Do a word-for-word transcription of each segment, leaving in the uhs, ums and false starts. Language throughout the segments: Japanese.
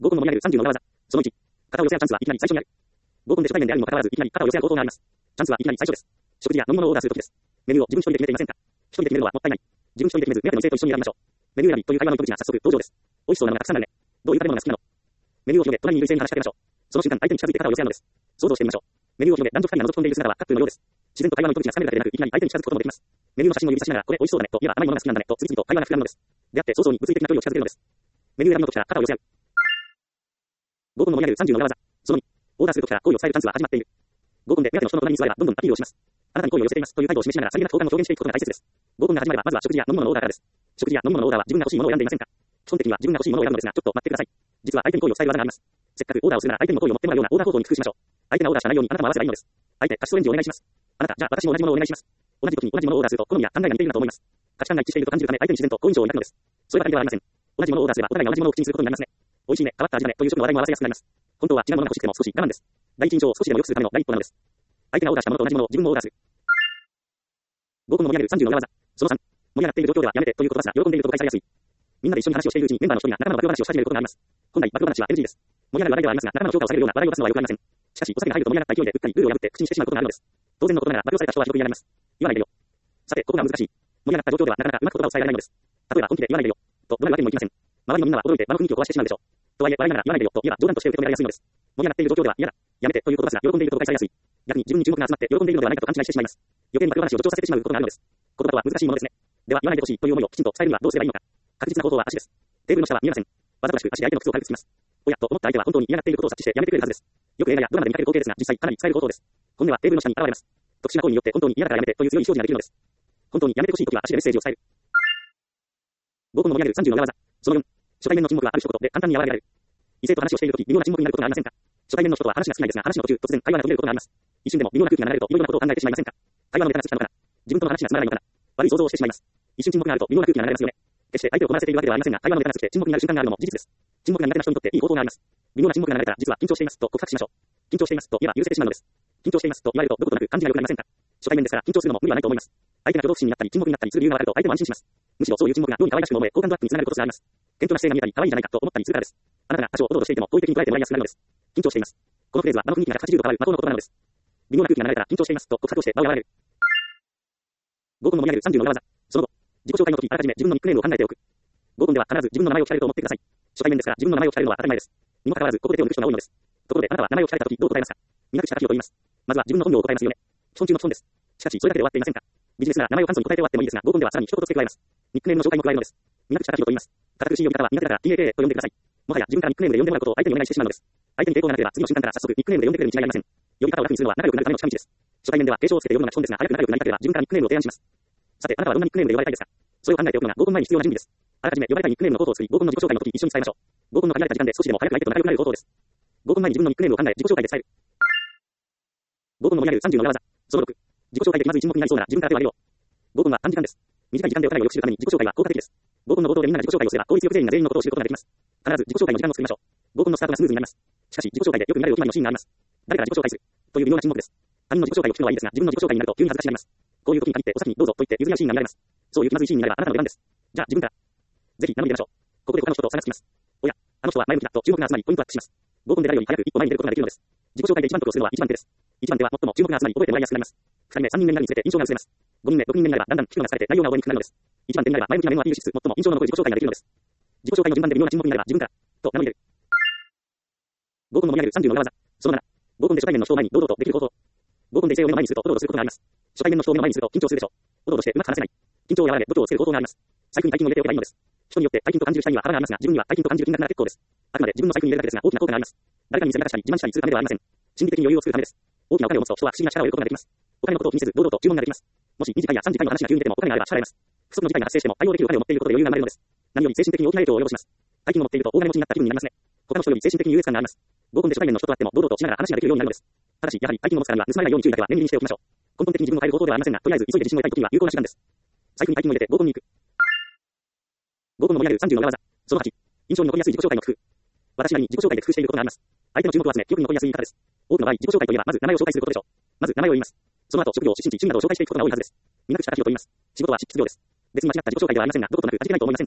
合コンの盛り上げるさんじゅうの裏技。そのいち、肩を寄せ合うチャンスはいきなり最初にある。合コンで初対面であるにもかかわらず、いきなり肩を寄せ合う方法があります。チャンスはいきなり最初です。食事や飲み物をオーダーするときです。メニューを自分一人で決めていませんか？一人で決めるのはもったいない。自分一人で決めず、目当ての異性と一緒に選びましょう。メニュー選びという会話の糸口が早速登場です。美味しそうなものがたくさんあるね。どういう食べ物が好きなの？メニューを広げ、隣にいる異性に話しかけましょう。その瞬間、相手に近づいて肩を寄せ合うのです。想像してみましょう。メニューを広げ、男女二人が覗き込んでいる姿はカップルのようです。自然と会話の糸口がつかめるだけでなく、いきなり相手に近づくこともできます。メニューの写真を指さしながら、これ美味しそうだねと言えば甘いものが好きなんだねと次々と会話が膨らむのです。であって早々に物理的な距離を近づけるのです。メニュー選びの時から肩を寄せ合う。合コンの盛り上げるさんじゅうの裏技。そのに、オーダーする時から好意を伝えるチャンスは始まっている。合コンで目当ての人の隣に座ればどんどんアピールをします。あなたに好意を寄せていますという態度を示しながらさりげなく好感を表現していくことが大切です。合コンが始まればまずは食事や飲み物のオーダーからです。食事や飲み物のオーダーは自分が欲しいものを選んでいませんか？基本的には自分が欲しいものを選ぶのですが、ちょっと待ってください。実は相手に好意を伝える技があります。せっかくオーダーをするなら相手にも好意を持ってもらうようなオーダー行動に工夫しましょう。相手がオーダーした内容にあなたも合わせればいいのです。相手、貸しソレンジをお願いします。あなた、じゃあ私も同じものをお願いします。同じ時に同じものをオーダーすると好みや考えが似ているなと思います。価値観が一致していると感じるため相手に自然と好印象を抱くのです。そればかりではありません。同じものをオーダーすればお互いが同じものを口にすることになりますね。美味しいね、変わった味だねという食の話題も合わせやすくなります。本当は違うものが欲しくても少し我慢です。第一印象を少しでも良くするための第一歩なのです。相手がオーダーしたものと同じものを自分もオーダーする。合コンの盛り上げるさんじゅうの裏技。そのさん、盛り上がっている状況ではやめてということですが、喜んでいると誤解されやすい。みんなで一緒に話をしているうちにメンバーの一人が仲間の暴露話をし始めることがあります。本来暴露話は エヌジー です。盛り上がる話題ではありますが、仲間の評価を下げるような話題を出すのは良くありません。しかし、お酒が入ると盛り上がった勢いでうっかりルールを破って口にしてしまうことがあるのです。当然のことながら暴露された人はひどく嫌がります。言わないでよ。さて、ここが難しい。盛り上がった状況ではなかなかうまく言葉を伝えられないのです。例えば本気で言わないでよと怒鳴るわけにもいきません。周りのみんなは驚いて場の雰囲気を壊してしまうでしょう。とはいえ、笑いながら言わないでよと言えば冗談として受け止められやすいのです。盛り上がっている状況では嫌だ、やめてという言葉ですが、喜んでいると誤解されやすい。逆に自分に注目が集まって喜んでいるのではないかと勘違いしてしまいます。余計に暴露話を助長させてしまうことがあるのです。言葉とは難しいものですね。では言わないでほしいという思いをきちんと伝えるにはどうすればいいのか。確実な方法は足です。テーブルの下は見えません。わざとらしく足で相手の靴を軽くつきます。おやと思った相手は本当に嫌がっていることを察知してやめてくれるはずです。よく映画やドラマで見かける光景ですが、実際かなり使える方法です。本音はテーブルの下に現れます。特殊な行為によって本当に嫌だからやめてという強い意思表示ができるのです。本当にやめてほしいときは足でメッセージを伝える。合コンの盛り上げるさんじゅうの裏技。そのよん、初対面の沈黙はある一言で簡単に和らげられる。異性と話をしているとき、微妙な沈黙になることがありませんか？初対面の人とは話が少ないですが、話の途中、突然会話が途切れることがあります。一瞬でも微妙な空気が流れると、いろいろなことを考えてしまいませんか？会話のネタが尽きたのかな？自分との話がつまらないのかな？悪い想像をしてしまいます。一瞬沈黙があると微妙な空気が流れますよね。決して相手を困らせているわけではありませんが、会話のネタが尽きて沈黙になる瞬間があるのも事実です。沈黙が苦手な人にとっていい方法があります。微妙な沈黙が流れたら、実は緊張していますと告白しましょう。緊張していますと言えば許せてしまうのです。緊張していますと言われるとどことなく感じが良くなりませんか？初対面ですから緊張するのも無理はないと思います。相手が挙動不審になったり沈黙になったりする理由がわかると相手も安心します。むしろそういう沈黙が妙に可愛らしく思え、好感度アップにつながることがあります。謙虚な姿勢が見えたり可愛いじゃないかと思ったりするからです。あなたが多少おどおどしていても好意的に捉えてもらいやすくなるのです。緊張しています。このフレーズは場の雰囲気がひゃくはちじゅうど変わる魔法の言葉なのです。微妙な空気が流れたら緊張していますと告白をして場を和らげる。合コンの盛り上げるさんじゅうの裏技。その後、自己紹介の時あらかじめ自分のニックネームを考えておく。合コンでは必ず自分の名前を聞かれると思ってください。初対面ですから自分の名前を聞かれるのは当たり前です。にもかかわらずここで手を抜く人が多いのです。ところであなたは名前を聞かれた時どう答えますか？皆口隆と言います。まずは自分の本名を答えますよね。基本中の基本です。しかしそれだけで終わっていませんか？ビジネスなら名前を簡素に答えて終わってもいいですが、合コンではさらに一言付け加えます。ニックネームの紹介も加えるのです。皆口隆と言います。堅苦しい呼び方は苦手だから ティーエーケー と呼んでください。もはや自分からニックネームで呼んでもらうことを相手にお願いしてしまうのです。相手に抵抗がなければ次の瞬間から早速ニックネームで呼んでくれるに違いありません。呼び方を楽にするのは仲良くなるための近道です。初対面では継承をつけて呼ぶのが基本ですが、早く仲良くなりたければ自分からニックネームを提案します。さて、あなたはどんなニックネームで呼ばれたいですか？それを考えておくのが合コン前に必要な準備です。あらかじめ呼ばれたいニックネームの候補を作り、合コンの自己紹介の時一緒に伝えましょう。合コンの限られた時間で少しでも早く相手と仲良くなる方法です。合コン前に自分のニックネームを考え自己紹介で伝える。合コンの盛り上げるさんじゅうの裏技。そのろく、自己紹介で気まずい沈黙になりそうなら自分から手を挙げよう。合コンは短時間です。短い時間でお互いを良く知るために自己紹介は効果的です。合コンの冒頭でみんなで自己紹介をすれば効率よく全員が全員のことを知ることができます。必ず自己紹介の時間を作りましょう。合コンのスタートがスムーズになります。しかし自己紹介でよく見られるお決まりのシーンがあります。誰から自己紹介するという微妙な沈黙です。他人の自己紹介を聞くのはいいですが、自分の自己紹介になると急に恥ずかしくなります。こういう時に限ってお先にどうぞと言って譲り合うシーンが見られます。そういう気まずいシーンになればあなたの出番です。じゃあ自分から。ぜひ名乗り出ましょう。ここで他の人と差がつきます。おや、あの人は前向きだと注目が集まりポイントアップします。合コンで誰より早く一歩前に出ることができるのです。自己紹介で一番得をするのは一番手です。一番手は最も注目が集まり覚えてもらいやすくなります。二人目、三人目になるにつれて印象が薄れます。五人目、六人目になればだんだん聞くのが疲れて内容が覚えにくくなるのです。一番手になれば前向きな面をアピールしつつ最も印象の残る自己紹介ができるのです。自己紹介の順番で微妙な沈黙になれば自分からと名乗り出る。合コンの盛り上げるさんじゅうの裏技。そのなな、合コンで初対面の人を前に堂々とできる方法。合コンで異性を目の前にするとおどおどすることがあります。初対面の人を目の前にすると緊張するでしょう。おどおどしてうまく話せない。緊張を和らげ度胸をつける方法があります。財布に大金を入れておけばいいのです。人によって大金と感じる人には腹がありますが、自分には大金と感じる金額なら結構です。あくまで自分の財布に入れるだけですが大きな効果があります。誰かに見せびらかしたり自慢したりするためではありません。心理的に余裕を作るためです。大きなお金を持つと人は不思議な力を得ることができます。お金のことを気にせず堂々と注文ができます。もしにじかいやさんじかいの話が急に出てもお金があれば支払えます。不測の事態が発生しても対応できるお金を持っていることで余裕が生まれるのです。何より精神的に大きな影響を及ぼします。大金を持っていると大金持ちになった気分になりますね。他の人より精神的に優越感があります。合コンで初対面の人と会っても堂々としながら話ができるようになるのです。ただし、やはり大金を持つからには盗まれないように注意だけは念入りにしておきましょう。根本的に自分を変える方法ではありませんが、とりあえず急いで自信を得たい時には有効な時間です。財布に大金を入れて合コンに行く。合コンの盛り上げるさんじゅうの裏技。そのはち、印象に残りやすい自己紹介の工夫。私なりに自己紹介で工夫していることがあります。相手の注目を集め、記憶に残りやすい言い方です。多くの場合、自己紹介といえばまず名前を紹介することでしょう。まず名前を言います。その後、職業、出身地、趣味などを紹介していくことが多いはずです。皆口隆と言います。仕事は執筆業です。別に間違った自己紹介ではありませんが、どことなく味気ないと思いませんか？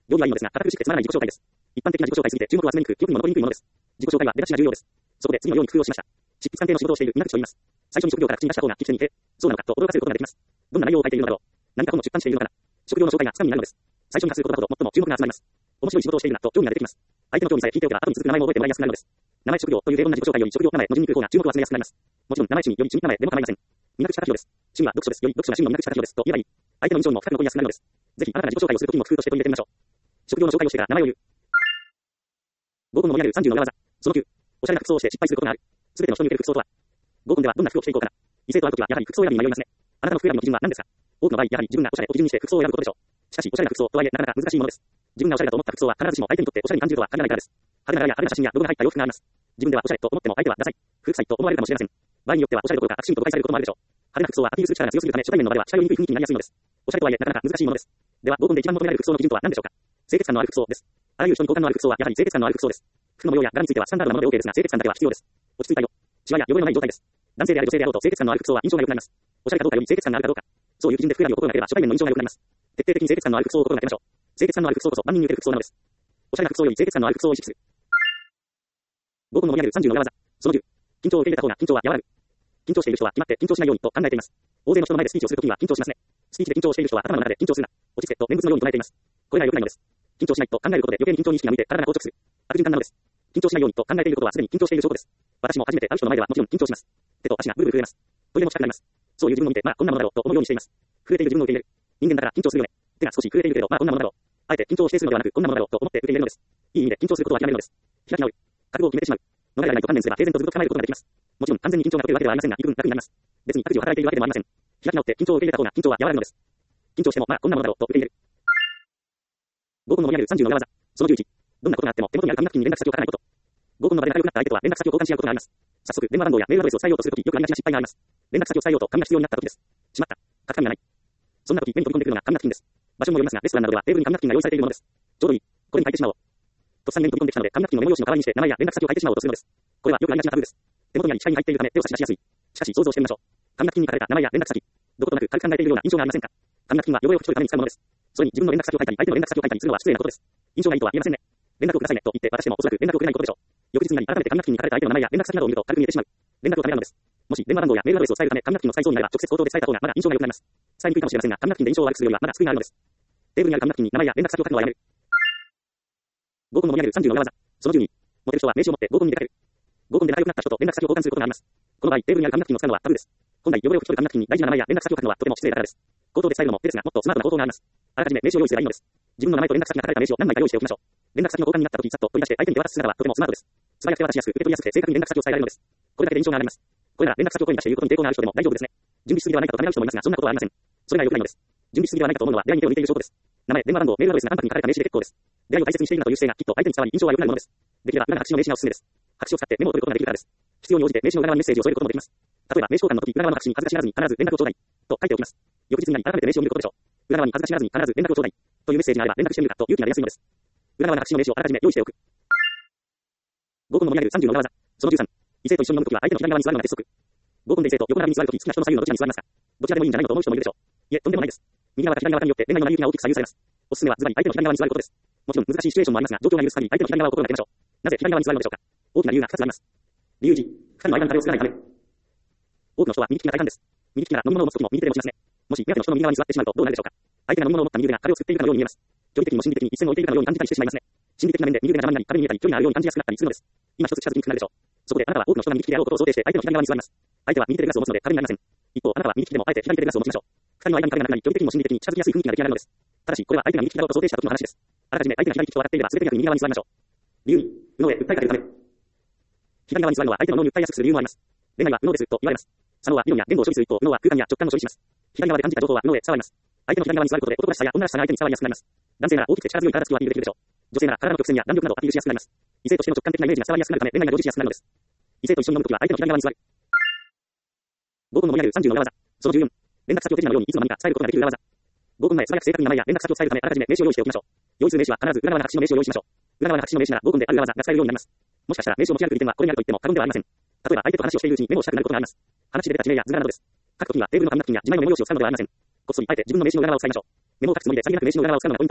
用意はいいのですが、堅苦しくてつまらない自己紹介です。一般的な自己紹介すぎて注目を集めにくく、記憶にも残りにくいものです。自己紹介は出だしが重要です。そこで次のように工夫をしました。執筆関係の仕事をしている稲口と言います。最初に職業から口に出した方が聞き手にいて、そうなのかと驚かせることができます。どんな内容を書いているのだろう。何か本を出版しているのかな。職業の紹介がつかみになるのです。最初に話す言葉ほど最も注目が集まります。面白い仕事をしているなと興味が出てきます。相手の興味さえ聞いておけば後に続く名前も覚えてもらいやすくなるのです。名前職業という平凡な自己紹介より職業名前の字にくい方が注目を集めやすくなります。もちろん名前趣味より地味名前でも構いません。稲口隆弘です。趣味は読書です。より読書が趣味の稲口隆弘ですと言えばいい。相手の印象にも深く残りやすくなるのです。ぜひ新たな自己紹介をするときにも工夫として取り入れてみましょう。職業の紹介をしてから名前を言う。合コンの盛り上げるさんじゅうの裏技。そのきゅう。おしゃれな服装をして失敗することがある。すべての人に向ける服装とは。合コンではどんな服を着ていこうかな。異性と会うときはやはり服装選びに迷いますね。あなたの服選びの基準は何ですか。多くの場合、やはり自分がおしゃれを基準にして服装を選ぶことでしょう。しかし、おしゃれな服装とはいえなかなか難しいものです。自分がおしゃれだと思った服装は必ずしも相手にとっておしゃれに感じるとは限らないからです。派手な柄や派手な写真やロゴが入った洋服があります。自分ではおしゃれと思っても相手はダサい、古臭いと思われるかもしれません。場合によってはおしゃれどころか悪心と誤解されることもあるでしょう。派手な服装はアピールする力が強すぎるため初対面の場では近寄りにくい雰囲気になりやすいのです。おしゃれとはいえなかなか難しいものです。では、合コンで一番求められる服装の基準とは何でしょうか。清潔感のある服装です。あらゆる人に好感のある服装はやはり清潔感のある服装です。服の模様や柄についてはスタンダードなもので OK ですが、清潔感だけは必要です。落ち着いた色、シワや汚れのない状態です。男性であれ女性であろうと清潔感のある服装は印象が良くなります。おしゃれかどうかより清潔感があるかどうか。そういう基準で服選びを心がければ初対面の印象が良くなります。徹底的に清潔感のある服装を心がけましょう。清潔感のある服装こそ万人に受ける服装なのです。おしゃれな服装より清潔感のある服装を意識する。合コンの盛り上げるさんじゅうの裏技。そのじゅう。緊張を受け入れた方が緊張は和らぐ。緊張している人は決まって緊張しないようにと考えています。大勢の人の前でスピーチをするときには緊張しますね。スピーチで緊張している人は頭の中で緊張するな。落ち着けと念仏のように唱えています。これが良くないのです。緊張しないと考えることで余計に緊張に意識が向いて体が硬直する。悪循環なのです。緊張しないようにと考えていることはすでに緊張している証拠です。私も初めて会う人の前ではもちろん緊張します。手と足がブルブル震えます。トイレもしたくなります。そういう自分を見て、まあこんなものだろうと思うようにしています。震えている自分を受け入れる。人間だから緊張するよね。手が少し震えているけど、まあこんなものだろう。あえて緊張を否定するのではなく、こんなものだろうと思って受け入れるのです。いい意味で緊張することは諦めるのです。開き直る。覚悟を決めてしまう。逃れられないと観念すれば平然とずっと構えることができます。もちろん完全に緊張が解けるわけではありませんが、幾分楽になります。別に悪事を働いているわけでもありません。開き直って緊張を受け入れた方が緊張は和らぐのです。緊張しても、まあこんなものだろうと受け入れる。合コンの盛り上げるさんじゅうの裏技。そのじゅういち。どんなことがあっても手元にある紙ナプキンに連絡先を書かないこと。合コンの場で仲良くなった相手とは連絡先を交換し合うことがあります。早速、電話番号やメールアドレスを伝えようとするとき、よくありがちな失敗があります。連絡先を伝えようと紙が必要になったときです。しまった。書く紙がない。そんなとき目に飛び込んでくるのが紙ナプキンです。場所もよりますが、レストランなどではテーブルに紙ナプキンが用意されているものです。ちょうどいい。これに書いてしまおう。とっさに目に飛び込んできたので、紙ナプキンのメモ用紙の代わりにして名前や連絡先を書いてしまおうとするのです。これはよくありがちなタブーです。手元にあり機械に入っているため手を差し出しやすい。しかし想像してみましょう。紙ナプキンに書かれた名前や連絡先。どことなく軽く考えているような印象がありませんか。紙ナプキンは汚れを拭き取るために使うものです。それに自分の連絡先を書いたり、相手の連絡先を書いたりするのは失礼なことです。印象がいいとは言えませんね。連絡をくださいねと言って渡してもおそらく連絡をくれないことでしょう。翌日になり改めて紙ナプキンに書かれた相手の名前や連絡先などを見ると軽く見えてしまう。連絡をためらうのです。もし電話番号やメールアドレスを伝えるため紙ナプキンを使いそうになれば直接口頭で伝えた方がまだ印象が良くなります。伝えにくいかもしれませんが、紙ナプキンで印象を悪くするよりはまだ救いがあるのです。テーブルにある紙ナプキンに名前や連絡先を書くのはやめる。合コンの盛り上げるさんじゅうの裏技。そのじゅうに。モテる人は名刺を持って合コンに出かける。合コンで仲良くなった人と連絡先を交換することがあります。この場合、テーブルにある紙ナプキンを使うのはタブーです。本来汚れを拭き取る紙ナプキンに大事な名前や連絡先を書くのはとても失礼だからです。口頭で伝えるのも手ですが、もっとスマートな方法があります。あらかじめ名刺を用意すればいいのです。自分の名前と連絡先が書かれた名刺を何枚か用意しておきましょう。連絡先の交換になった時、さっと取り出して相手に手渡す姿はとてもスマートです。素早く手渡しやすく、受け取りやすくて正確に連絡先を伝えられるのです。これだけで印象が上がります。これなら連絡先を声に出して言うことに抵抗がある人でも大丈夫ですね。準備しすぎではないかとためらう人もいますが、そんなことはありません。それが良くないのです。準備しすぎではないかと思うのは出会いに手を抜いている証拠です。名前、電話番号、メールアドレスが淡白に書かれた名刺で結構です。出会いを大切にしているなという姿勢がきっと相手に伝わり印象は良くなるものです。できれば裏の白紙の名刺がおすすめです。白紙を使ってメモを取ることができるからです。必要に応じて名刺の裏側にメッセージを添えることもできます。例えば名刺交換の時、裏側の白紙に恥ずかしがらずに必ず連絡をちょうだいと書いておきます。翌日になり改めて名刺を見ることでしょう。裏側に恥ずかしがらずに必ず連絡をちょうだいというメッセージがあれば連絡してみるかと勇気が出やすいのです。裏側の白紙の名刺をあらかじめ用意しておく。合コンの盛り上げるさんじゅうの裏技。そのじゅうさん。異性と一緒に飲むときは相手の左側に座るのが鉄則。合コンで異性と横並びに座るとき好きな人の左右のどちらに座りますか。どちらでもいいんじゃないのと思う人もいるでしょう。いえ、とんでもないです。右側か左側かによって恋愛の成り行きが大きく左右されます。おすすめはズバリ相手の左側に座ることです。もちろん難しいシチュエーションもありますが、状況が許す限り相手の左側を心がけましょう。なぜ左側に座るのでしょうか。大きな理由がふたつあります。理由いち、ふたりの間に壁を作らないため。多くの人は右利きが大半です。右利きなら飲み物を持つときも右手で持ちますね。もし目当ての人の右側に座ってしまうとどうなるでしょうか。相手が飲み物を持った右手が壁を作っているかのように見えます。距離的にも心理的に一線を置いているかのように感じたりしてしまいますね。心理的な面で右手が邪魔になり壁に見えたり距離があるように感じやすくなったりするのです。今一つ近づきにくくなるでしょう。そこであなたは多くの人が右利きであろうことを想定して相手の左側に座ります。相手は右手でグラスを持つので壁になりません。一方、あなたは右利きでもあえて左手でグラスを持ちましょう。二人の間に壁がなくなり、距離的にも心理的に近づきやすい雰囲気が出来上がるのです。ただし、これは相手が右利きだろうと想定した時の話です。あらかじめ相手が左利きと分かっていれば、全てなく右側に座りましょう。理由に、右脳へ訴えかけるため。左側に座るのは相手の脳に訴えやすくする理由もあります。恋愛は右脳ですと言われます。左脳は理論や言語を処理する一方、右脳は空間や直感を処理します。左側で感じた情報は右脳へ伝わります。相手の左側に座ることで男らしさや女らしさが相手に伝わりやすくなります。男性なら大きくて力強い体つきをアピールできるでしょう。女性なら体の曲線や弾力などをアピールしやすくなります。異性としての直感的なイメージが伝わりやすくなるため恋愛が成就しやすくなるのです。異性と一緒に飲むときは相手の左側に座る。合コンの盛り上げるさんじゅうの裏技。そのじゅうよん。連絡先を手品のようにいつの間にか伝えることができる裏技。合コン前、素早く正確に名前や連絡先を伝えるためあらかじめ名刺を用意しておきましょう。用意する名刺は必ず裏側の白紙の名刺を用意しましょう。裏側の白紙の名刺なら合コンである裏技が使えるようになります。もしかしたら名刺を持ち歩く利点はこれにあると言っても過言ではありません。例えば相手と話をしているうちにメモをしたくなることがあります。話で出た地名や図柄などです。書くときにはテーブルの紙ナプキンや自前のメモ用紙を使うのではありません。こっそりあえて自分の名刺の裏側を使いましょう。メモを書くつもりでさりげなく名刺の裏側を使うのがポイントです。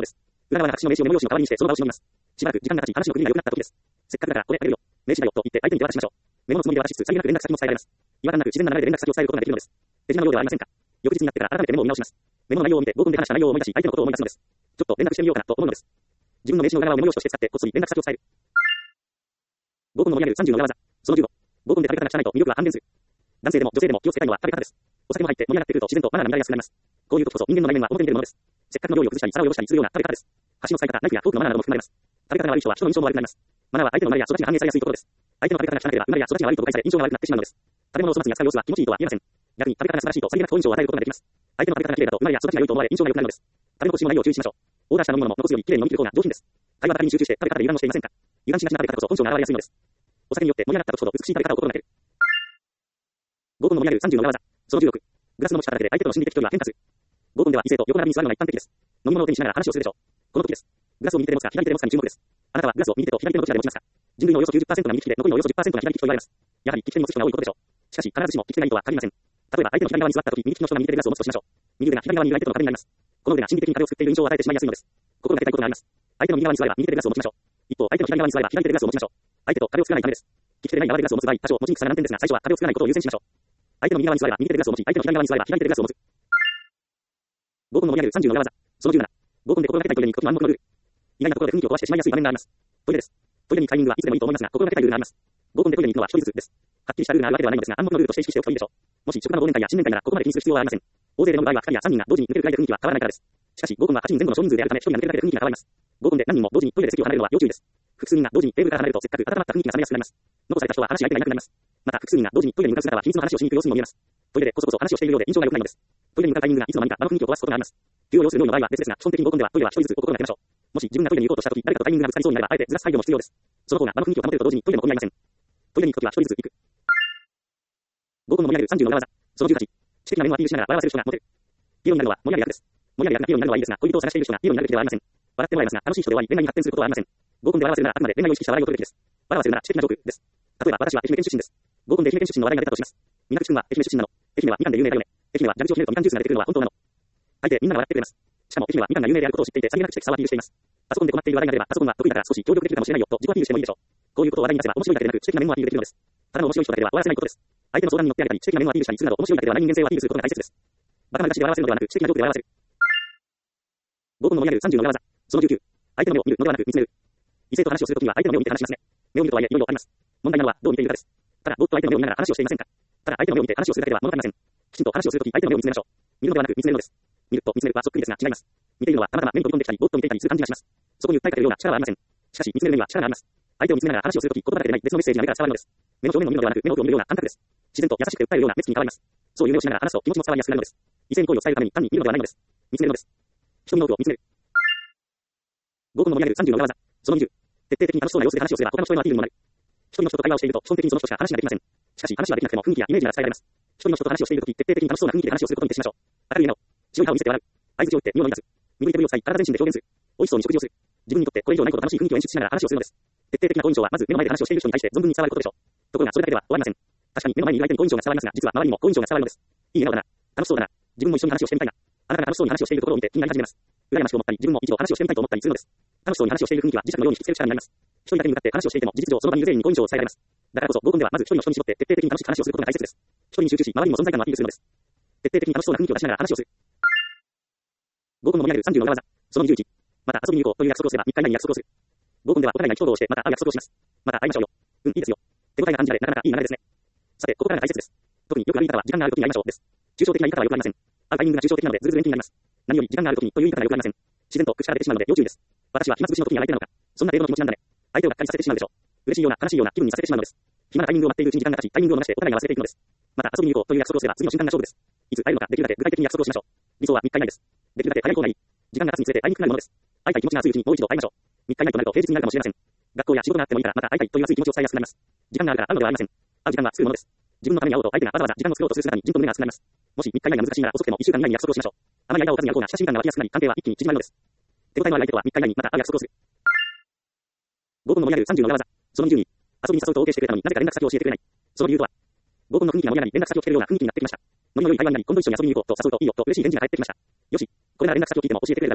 裏側が白紙の名刺をメモ用紙の代わりにして、その場をしのぎます。しばらく時間が経ち、話の区切りが良くなった時です。せっかくだから、これあげるよ。名刺だよ、と言って相手に手渡しましょう。メモのつもりで渡しつつ、さりげなく連絡先も伝えられます。違和感なく自然な流れで連絡先を伝えることができるのです。手品のようではありませんか。翌日になってから改めてメモを見直します。メモの内容を見て、合コンで話した内容を思い出し、相手のことを思い出すのです。ちょっと連絡してみようかなと思うのです。自分の名刺の裏側をメモ用紙として使って、こっそり連絡先を伝える。合コンの盛り上げるさんじゅうの裏技。そのじゅうご。合コンで食べ方が汚いと魅力は半減する。男性でも女性でも気をつけたいのは食べ方です。お酒も入って盛り上がってくると自然とマナーが乱れやすくなります。こういう時こそ人間の内面は表に出るものです。せっかくの料理を崩したり皿を汚したりするような食べ方です。箸の使い方、ナイフやフォークのマナーなども含まれます。食べ方が悪い人は人の印象も悪くなります。マナーは相手の生まれや育ちが反映されやすいところです。相手の食べ方が汚ければ生まれや育ちが悪いと誤解され印象が悪くなってしまうのです。食べ物を粗末に扱う様子は気持ちいいとは言えません。逆に食べ方が素晴らしいとさりげなく好印象を与えることができます。相手の食べ方が綺麗だと生まれや育ちが良いと思われ印象が良くなるのです。食べ残しの内容を注意しましょう。オーダーした飲み物も残すより綺麗に飲み切る方が上品です。会話だけに集中して食べ方で油断をしていませんか。油断しがちな食べ方こそ根性が現れやすいのです。お酒によって盛り上がった時ほど美しい食べ方を心がける。合コンの盛り上げるさんじゅうの裏技。そのじゅうろく。グラスの持ち方だけで相手との心理的距離は変化する。合コンでは異性と横並びに座るのが一般的です。飲み物を手にしながら話をするでしょう。この時です。グラスを右手で持つか左手で持つかに注目です。あなたはグラスを右手と左手のどちらで持ちますか。人類のおよそ きゅうじゅっパーセント が右利きで、残りのおよそ じゅっパーセント が左利きと言われます。やはり利き手に持つ人が多いことでしょう。しかし必ずしも利き手がいいとは限りません。例えば相手の左側に座った時、右利きの人が右手でグラスを持つとしましょう。右腕が左側にいる相手との壁になります。この腕が心理的に壁を作っている印象を与えてしまいやすいのです。心がけたいことがあります。相手の右側に座れば右手でグラスを持ちましょう。一方、相手の左側に座れば左手でグラスを持ちましょう。相手と壁を作らないためです。利き手でない側でグラスを持つ場合、多少持ちにくさが難点ですが、最初は壁を作らないことを優先しましょう。相手の右側に座れば右手でグラスを持ち、相手の左側に座れば左手でグラスを持つ。合コンの盛り上げるさんじゅうの裏技。そのじゅうなな。合コンで心がけたいトイレに行くときは暗黙のルール。意外なところで雰囲気を壊してしまいやすい場面があります。トイレです。トイレにタイミングはいつでもいいと思いますが、心がけたいルールがあります。合コンでトイレに行くのは一人ずつです。はっきりしたルールがあるわけではないのですが、暗黙のルールとして意識しておくといいでしょう。もし職場の忘年会や新年会ならここまで気にする必要はありません。大勢で飲む場合はふたりやさんにんが同時に抜けるくらいで雰囲気は変わらないからです。しかし合コンははちにん前後の少人数であるためひとりが抜けるだけで雰囲気が変わります。合コンで何人も同時にトイレで席を離れるのは要注意です。複数人が同時にテーブルから離れるとせっかく温まった雰囲気が冷めやすくなります。残された人は話し相手がいなくなります。また複数人が同時にトイレに向かう姿は秘密の話をしに行く様子にも見えます。トイレでこそこそ話をしているようで印象が良くないのです。トイレに向かうタイミングがいつの間にか場の雰囲気を壊すことがあります。急を要する量の場合は別ですが、基本的に合コンではトイレは一人ずつ心がけましょう。もし自分がトイレに行こうとしたとき、誰かとタイミングがぶつかりそうになれば、あえてずらす配慮も必要です。その方が場の雰囲気を保てると同時にトイレも混み合いません。トイレに行くときは一人ずつ行く。合コンの盛り上げるさんじゅうの裏技。そのじゅうはち。知的な面をアピールしながら笑わせる人がモテる。ピエロになるのは盛り上げ役です。盛り上げ役がピエロになるのはいいですが、恋人を探している人がピエロになるべきではありません。笑ってもらいますが、楽しい人で終わり恋愛に発展することはありません。合コンで笑わせるならあくまで恋愛を意識した笑いを取るべきです。笑わせるなら知的なジョークです。例えば私は愛媛県出身です。合コンで愛媛県出身の話題が出たとします。みなくちくんは愛媛出身なの。愛媛はみかんで有名だよね。愛媛は蛇口をひねるとみかんジュースが出てくるのは本当なの。相手みんなが笑ってくれます。しかも愛媛はみかんが有名であることを知っていて、さりげなく知的さをアピールしています。パソコンで困っている話題が出れば、パソコンは得意だから少し協力できるかもしれないよと自己アピールしてもいいでしょう。こういうことを話題に出せば面白いだけでなく知的な面もアピールできるのです。ただの面白い人だけでは終わらせないことです。相手の相談に乗ってあげたり、知的な面をアピールしたりするなど面白いだけではない人間性をアピールすることが大切です。バカな出しで笑わせるのではなく知的なジョークで笑わせる。合コンの盛り上げるさんじゅうの裏技。そのじゅうきゅう。相手の目を見るのではなく見つめる。異性と話をするときには相手の目を見て話しますね。目を見るとはいえいろいろあります。問題なのはどう見ているかです。ただぼーっと相手の目を見ながら話をしていませんか。ただ相手の目を見て話をするだけでは物足りません。きちんと話をするとき相手の目を見つめましょう。見るのではなく見つめるのです。見ると見つめるはそっくりですが違います。見ているのはたまたま目に飛び込んできたりぼーっと見ていたりする感じがします。そこに訴えかけるような力はありません。しかし見つめる目には力があります。相手を見つめながら話をするとき言葉だけでない別のメッセージが目から伝わるのです。目の表面を見るのではなく目の奥を見るような感覚です。自然と優しくて訴えるような目つきに変わります。そういう目をしながら話すと気持ちも伝わりやすくなるのです。異性に恋を伝えるために単に見るのではないのです。見つめるのです。瞳の奥を見つめる。合コンの盛り上げるさんじゅうの裏技。そのにじゅう。徹底的に楽しそうな様子で話をすれば他の人へのアピールにもなる。一人の人と会話をしていると基本的にその人しか話ができません。しかし話はできなくても雰囲気やイメージが伝えられます。一人の人と話をしているとき徹底的に楽しそうな雰囲気で話をすることに徹しましょう。明るい笑顔。白い歯を見せて笑う。相槌を打って身を乗り出す。身振り手振りを使い体全身で表現する。美味しそうに食事をする。自分にとってこれ以上ないほど楽しい雰囲気を演出しながら話をするのです。徹底的な好印象はまず目の前で話をしている人に対して存分に伝わることでしょう。ところがそれだけでは終わりません。確かに目の前にいる相手に好印象が伝わりますが、実は周りにも好印象が伝わるのです。いい笑顔だな。楽しそうだな。自分も一緒に話をしてみたいな。あなたが楽しそうに話をしているところを見て気になり始めます。羨ましく思ったり、自分も一度話をしてみたいと思ったりするのです。楽しそうに話をしている雰囲気は磁石のように引きつける力になります。一人だけに向かって話をしていても事実上その場にいる全員に好印象を伝えられます。だからこそ合コンではまず一人の人に絞って徹底的に楽しく話をすることが大切です。一人に集中し周りにも存在感をアピールするのです。徹底的に楽しそうな雰囲気を出しながら話をする。合コンの盛り上げるさんじゅうの裏技。そのにじゅういち。また遊びに行こうという約束をすればみっか以内に約束をする。合コンではお互いが意気投合をしてまた会う約束をします。また会いましょうよ。うん、いいですよ。手応えが感じられなかなかいい流れですね。さて、ここからが大切です。特によくある言い方は時間があるときに会いましょうです。抽象的な言い方はよくありません。会うタイミングが抽象的なのでずるずる延期になります。何より時間があるときにという言い方がよくありません。自然と口から出てしまうので要注意です。私は暇つぶしの時に相手なのか。そんな程度の気持ちなんだね。相手をがっかりさせてしまうでしょう。嬉しいような悲しいような気分にさせてしまうのです。暇なタイミングを待っているうちに時間が経ち、タイミングを逃してお互いが忘れていくのです。また遊びに行こうという約束をすれば次の瞬間が勝負です。いつ会えるのかできるだけ具体的に約束をしましょう。理想はみっか以内です。できるだけ早い方がいい。時間が経つにつれて会いにくくなるものです。会いたい気持ちが熱いうちにもう一度会いましょう。みっか以内となると平日になるかもしれません。学校や仕事があってもいいからまた会いたいという熱い気持ちを伝えやすくなります。時間があるから会うのではありません。会う時間は作るものです。自分のために会おうと相手がわざわざ時間を作ろうとする姿にじんと胸が熱くなります。もしみっか以内が難しいなら遅くてもいっしゅうかん以内に約束をしましょう。あまり間を置かずに会う方が親しみ感が湧きやすくなり関係は一気に縮まるのです。手応えのある相手とはみっか以内にまた会う約束をする。合コンの盛り上げるさんじゅうの裏技。そのにじゅうに。遊びに誘うと OK してくれたのになぜか連絡先を教えてくれない。その理由とは、合コンの雰囲気が盛り上がり連絡先を聞けるような雰囲気になってきました。ノリの良い会話になり今度一緒に遊びに行こうと誘うといいよと嬉しい返事が返ってきました。よし、これなら連絡先を聞いても教えてくれるだろう。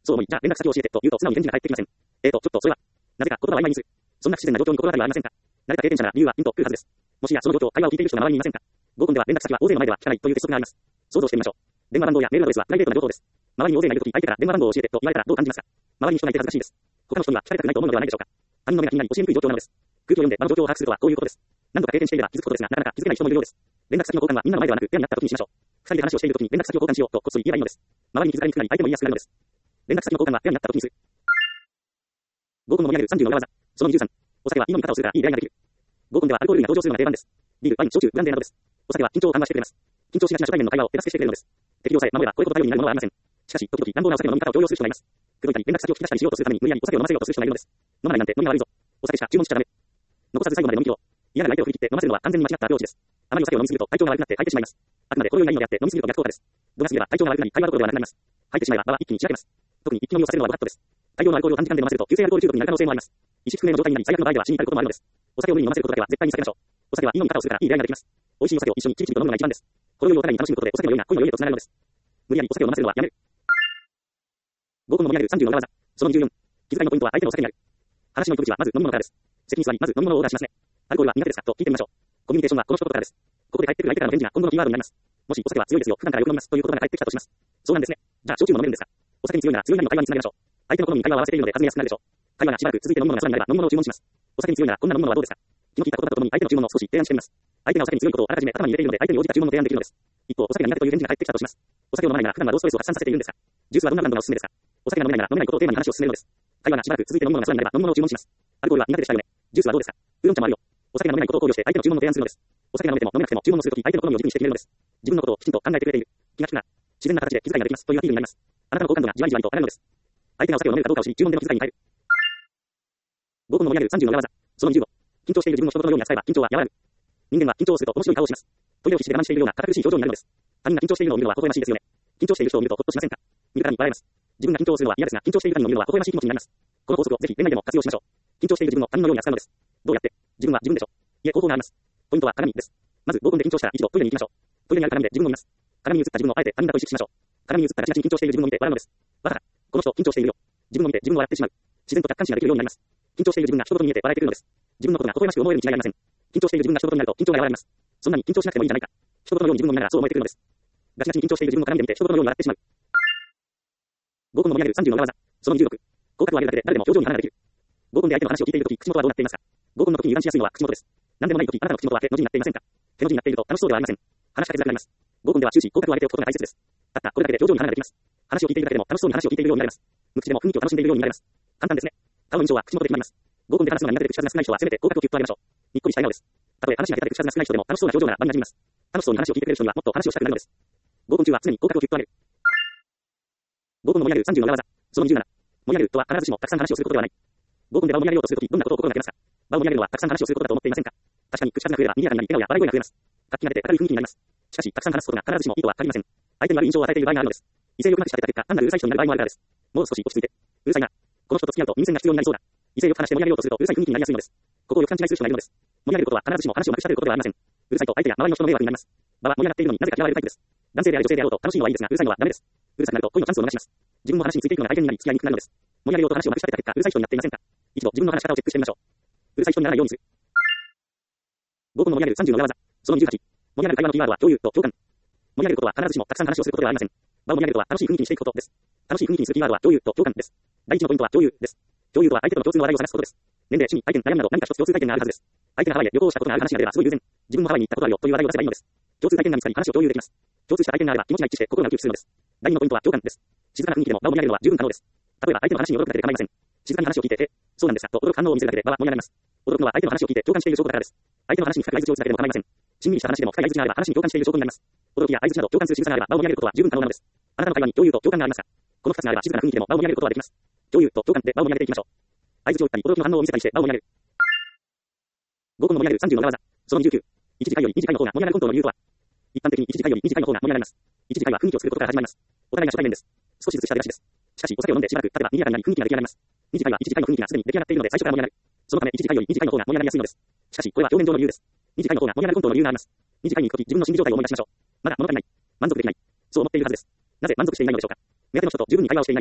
そう思い、じゃあ連絡先を教えて、と言うと素直に返事が返ってきません。えーと、ちょっとそれは、なぜか言葉は曖昧にする。そんな不自然な状況に心当たりはありませんか？慣れた経験者なら理由はピンとくるはずです。もしやその状況、会話を聞いている人が周りにいませんか？合コンでは連絡先は大勢の前では聞かないという鉄則があります。想像してみましょう。電話番号やメールアドレスはプライベートな情報です。周りに大勢がいるとき相手から電話番号を教えてと言われたらどう感じますか？周りに人がいて恥ずかしいです。他の人には聞かれたくないと思うのではないでしょうか。他人の目が気になり教えにくい状況なのです。空気を読んで場の状況を把握するとはこういうことです。何度か経験していれば気づくことですが、なかなか気づけない人もいるようです。連絡先の交換はみんなの前ではなく、ペアになった時にしましょう。二人で話をしている時に連絡先を交換しようとこっそり言えばいいのです。周りに気づかれにくくなり相手も言いやすくなるのです。連絡先の交換はペアになった時にする。合コンの盛り上げるさんじゅうの裏技。そのにじゅうさん。お酒はいい飲み方をするからいい出会いができる。合コンではアルコール類が登場するのが定番です。ビール、ワイン、焼酎、ブランデーなどです。お酒は緊張を緩和してくれます。緊張しがちな初対面の会話を手助けしてくれるのです。適量さえ守ればこれほど頼りになるものはありません。しかし、時々乱暴なお酒の飲み方を強要する人がいます。口説いたり連絡先を聞き出したりしようとするために無理やりお酒を飲ませようとする人がいるのです。飲まないなんて飲みが悪いぞ。お酒しか注文しちゃダメ。残さず最後まで飲み切ろう。嫌なら相手を振り切って飲ませるのは完全に間違ったアプローチです。あまりお酒を飲みすぎると体調が悪くなって吐いてしまいます。あくまで程よいがいいのであって飲みすぎると逆効果です。度が過ぎれば体調が悪くなり会話どころではなくなります。吐いてしまえば場は一気に散らけます。特に一気飲みをさせるのはご法度です。大量のアルコールを短時間で飲ませると急性アルコール中毒になる可能性もあります。意識不明の状態になり最悪の場合では死に至ることもあるのです。お酒を無理に飲ませることだけは絶対に避けましょう。お酒はいい飲み方をするからいい出会いができます。美味しいお酒を一緒にキリキリと飲むのが一番です。ほろ酔いをさらに楽しむことでお酒の酔いが恋の酔いへとつながるのです。無理やりお酒を飲ませるのはやめる。合コンの盛り上げるさんじゅうの裏技。そのにじゅうよん。気遣いのポイントは相手のお酒にある。話の糸口はまず飲み物からです。席に座りまず飲み物をオーダーしますね。アルコールは苦手ですかと聞いてみましょう。コミュニケーションはこの一言からです。ここで返ってくる相手からの返事が今後のキーワードになります。もしお酒は強いですよ、普段からよく飲みますという言葉が返ってきたとします。そうなんですね。じゃあ焼酎も飲めるんですか？お酒に強いなら強いなりの会話につなげましょう。相手の好みに会話を合わせているので尋ねやすくなるでしょう。会話がしばらく続いて飲むものが空になれば飲むものを注文します。お酒に強いならこんな飲むものはどうですか？気の利いた言葉とともに相手の注文を少し提案してみます。相手がお酒に強いことをあらかじめ頭に入れているので相手に応じた注文を提案できるのです。一方、お酒が苦手という返事が返ってきたとします。お酒を飲まないなら普段はどうストレスを発散させているんですか？ジュースはどんなブランドがおすすめですか？お酒が飲めないなら飲めないことをテーマに話を進めるのです。会話がしばらく続いて飲むものが空になれば飲むものを注文します。アルコールは苦手でしたよね。ジュースはどうですか？ウーロン茶もあるよ。お酒が飲めないことを考慮して相手の注文を提案するのです。お酒が飲めても飲めなくても注文をするとき相手の好みを軸にして決めるのです。自分のことをきちんと考えてくれている。気が利くな。自然な形で気遣いができますというアピールになります。あなたの好感度がじわりじわりと上がるのです。相手がお酒を飲めるかどうかを知り注文での気遣いに変える。合コンの盛り上げるさんじゅうの裏技。そのにじゅうご。緊張している自分の仕事のように扱えば緊張は和らぐ。人間は緊張をすると面白い顔をします。トイレを必死で我慢しているような堅苦しい表情になるのです。他人が緊張しているのを見るのは微笑ましいですよね。緊張している人を見るとほっとしませんか？見るからに笑えます。自分が緊張するのは嫌ですが、緊張している他人を見るのは微笑ましい気持ちになります。この法則をぜひ恋愛でも活用しましょう。緊張している自分を他人のように扱うのです。どうやって？自分は自分でしょ。いえ、方法があります。ポイントは鏡です。まず合コンで緊張したら一度トイレに行きましょう。トイレにある鏡で自分を見ます。鏡に映った自分をあえて他人だと意識しましょう。鏡に映ったらちらちに緊張している自分を見て笑うのです。わかった。この人緊張しているよ。自分を見て自分を笑ってしまう。自然と客観視ができるようになります。緊張している自分が人ごとに見えて笑えてくるのです。自分のことが微笑ましく思えるに違いありません。緊張している自分が人ごとになると緊張が和らぎます。そんなに緊張しなくてもいいんじゃないか。人ごとのように自分を見ながらそう思えてくるのです。ガチガチに緊張している自分を鏡で見て人ごとのように笑ってしまう。合コンの盛り上げるさんじゅうの裏技。そのにじゅうろく。口角を上げるだけで誰でも表情に花ができる。合コンで相手の話を聞いているとき口元はどうなっていますか？合コンの時に油断しやすいのは口元です。何でもないときあなたの口元は手の字になっていませんか？手の字になっていると楽しそうではありません。話しかけづらくなります。合コンでは終始口角を上げておくことが大切です。たったこれだけで表情に花ができます。話を聞いているだけでも楽しそうに話を聞いているようになります。無口でも雰囲気を楽しんでいるようになります。簡単ですね。顔の印象は口元で決まります。合コンで話すのが苦手で口数が少ない人はせめて口角をキュッと上げましょう。にっこりした笑顔です。たとえ話が下手で口数が少ない人でも楽しそうな表情なら場に馴染みます。楽しそうに話を聞いてくれる人にはもっと話をしたくなるのです。合コン中は常に口角をキュッと上げる。合コンの盛り上げるさんじゅうの裏技。そのにじゅうなな。盛り上げるとは必ずしもたくさん話をすることではない。合コンで場を盛り上げようとするときどんなことを心がけますか？場を盛り上げるのはたくさん話をすることだと思っていませんか？確かに口数が増えれば賑やかになり笑顔や笑い声が増えます。活気が出て明るい雰囲気になります。しかし、たくさん話すことが必ずしもいいとは限りません。相手に悪い印象を与えている場合があるのです。威勢よくなくした結果、単なるうるさい人になる場合もあるからです。もう少し落ち着いて。うるさいな。この人と付き合うと耳栓が必要になりそうだ。威勢よく話して盛り上げようとするとうるさい雰囲気になりやすいのです。ここをよく勘違いする人がいるのです。盛り上げることは必ずしも話をまくし立てることではありません。うるさいと相手や周りの人の迷惑になります。場は盛り上がっているのになぜか嫌われるタイプです。男性であれ女性であろうと楽しいのはいいですが、うるさいのはダメです。うるさくなると恋のチャンスを逃します。自分も話についていくのが大変になり付き合いにくくなるのです。盛り上げようと話をまくし立てた結果、うるさい人になっていませんか？一度自分の話し方をチェックしてみましょう。うるさい人にならないようにする。合コンの盛り上げるさんじゅうの裏技。そのにじゅうはち。盛り上げる会話のキーワードは共有と共感。盛り上げることは必ずしもたくさん話をすることではありません。場を盛り上げるとは楽しい雰囲気にしていくことです。楽しい雰囲気にするキーワードは共有と共感です。第一のポイントは共有です。共有とは相手との共通の話題を探すことです。年齢、趣味、体験、悩みなど何か一つ共通体験があるはずです。相手がハワイで旅行したことがある話が出ればすごい優先。自分もハワイに行ったことあるよという話題を出せばいいのです。共通体験が見つかり話を共有できます。共通した体験があれば気持ちが一致して心がウキウキするのです。第二のポイントは共感です。静かな雰囲気でも場を盛り上げるのは十分可能です。例えば相手の話に驚くだけで構いません。静かに話を聞いて、え、そうなんですかと驚く反応を見せるだけで場は盛り上がります。驚くのは相手の話を聞いて共感している証拠だからです。相手の話に深い相槌を打つだけでも構いません。しんみりした話でも深い相槌があれば話に共感している証拠になります。驚きや相槌など共感する仕草があれば場を盛り上げることは十分可能なのです。あなたの会話に共有と共感がありますか？この二つがあれば静かな雰囲気でも場を盛り上げることができます。共有と共感で場を盛り上げていきましょう。相槌を打ったり驚きの反応を見せたりして場を盛り上げる。合コンの盛り上げるさんじゅうの裏技。そのにじゅうきゅう。一次会より二次会の方が盛り上がるコントの理由とは？一般的に一次会より二次会の方が盛り上がります。一次会は雰囲気を作ることから始まります。お互いが初対面です。少しずつした出だしです。しかしお酒を飲んでしばらく経てば賑やかになり雰囲気が出来上がります。二次会は一次会の雰囲気がすでに出来上がっているので最初から盛り上がる。そのため一次会より二次会の方が盛り上がりやすいのです。しかしこれは表面上の理由です。二次会の方が盛り上がるコントの理由があります。二次会に行くとき自分の心理状態を思い出しましょう。まだ物足りない。満足できない。そう思っているはずです。なぜ満足していないのでしょうか。目当ての人と十分に会話をしていないからです。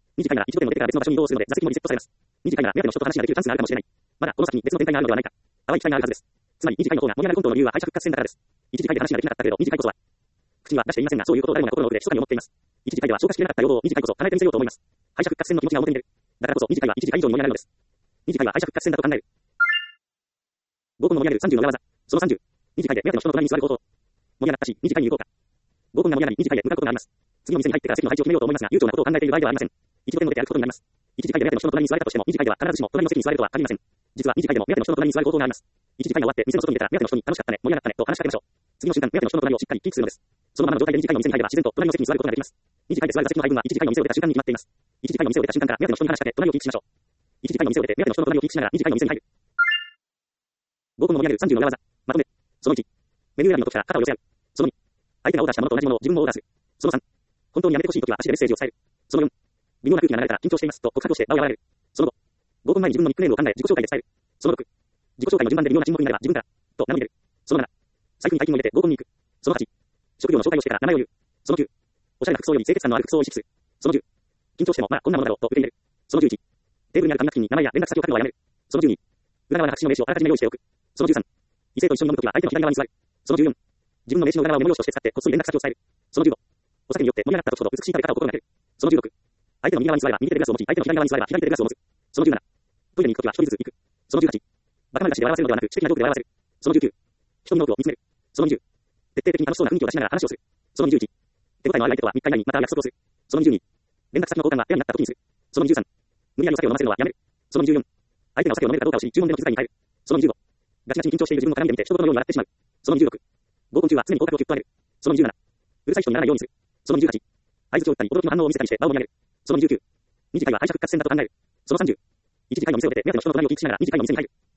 二次会なら一度でも出てから別の場所に移動するので座席もリセットされます。二次会なら目当ての人と話ができるチャンスがあるかもしれない。まだこの先に別の展開があるのではないか。淡い期待があるはずです。つまり二次会の方が盛り上がる根拠の理由は敗者復活戦だからです。一次会で話ができなかったけれど二次会こそは。口には出していませんがそういうことを誰もが心の奥で密かに思っています。一次会では消化しきれなかった要望を二次会こそ叶えてみせようと思います。敗者復活戦の気持ちが表に出る。だからこそ二次会は一次会以上に盛り上がるのです。二次会は敗者復活戦だと考える。合コンの盛り上げるさんじゅうの裏技。そのさんじゅう。二次会で目当ての人の隣に座る方法。盛り上がったし、二次会に行こうか。合コンが盛り上がり、二次会で向かうことがあります。次の店に入ってから席の配置を決めようと思いますが、悠長なことを考えている場合ではありません。一度でも出て歩くことになります。一次会で目当ての人の隣に座れたとしても、二次会では必ずしも隣の席に座れるとは限りません。実は二次会でも目当ての人の隣に座る方法があります。一次会が終わって店の外に出たら目当ての人に楽しかったね、盛り上がったねと話しかけましょう。次の瞬間、目当ての人の隣をしっかりキープするのです。そのままの状態で二次会の店に入れば自然と隣の席に座ることができます。二次会で座る座席の配分は一次会の店を出た瞬間に決まっています。一次会の店を出た瞬間から目当ての人に話しかけ、隣をキープしましょう。一次会の店を出て目当ての人の隣をキープしながら二次会の店に入る。合コンの盛り上げるさんじゅうの裏技。まとめ。そのいち。メニュー選びの時から肩を寄せ合う。そのに。相手がオーダーしたものと同じものを自分もオーダーする。そのさん。本当にやめてほしい時は足でメッセージを伝える。そのよん。微妙な空気が流れたら緊張していますと告白をして場を和らげる。そのご。合コン前に自分のニックネームを考え自己紹介で伝える。そのろく。自己紹介の順番で微妙な沈黙になれば自分からと名乗り出る。そのなな。財布に大金を入れて合コンに行く。そのはち。職業の紹介をしてから名前を言う。そのきゅう。おしゃれな服装より清潔感のある服装を意識する。そのじゅう。緊張してもまあこんなものだろうと受け入れる。そのじゅういち。テーブルにある紙ナプキンに名前や連絡先を書くのはやめる。そのじゅうに。裏側の白紙の名刺をあらかじめ用意しておく。そのじゅうさん。異性と一緒に飲むときは相手の左側に座る。そのじゅうよん。自分の名刺の裏側をメモ用紙として使ってこっそり連絡先を伝える。そのじゅうご。お酒によって盛り上がった時ほど美しい食べ方を心がける。そのじゅうろく。相手の右側に座れば右手でグラスを持ち、相手の左側に座れば左手でグラスを持つ。そのじゅうなな。トイレに行くときは一人ずつ行く。そのじゅうはち。バカな話で笑わせるのではなく知的なジョークで笑わせる。そのじゅうきゅう。人の奥を見つめる。そのにじゅう。徹底的に楽しそうな雰囲気を出しながら話をする。そのにじゅういち。手応えのある相手とはみっか以内にまた約束をする。そのにじゅうに。連絡先の交換がペアになった時にする。そのにじゅうさん。無理やりお酒を飲ませるのはやめる。そのにじゅうよん。相手がお酒を飲めるかどうかを知り注文での気遣いに変える。そのにじゅうご。ガチガチに緊張している自分を鏡で見て一言のように笑ってしまう。そのにじゅうろく。合コン中は常に合格をきっとあげる。そのにじゅうなな。うるさい人にならないようにする。そのにじゅうはち。合図を打ったり驚きの反応を見せたりして場を盛り上げる。そのにじゅうきゅう。二次会は敗者復活戦だと考える。そのさんじゅう。一次会の店を出て目当ての人の隣をキープしながら二次会の店に入る。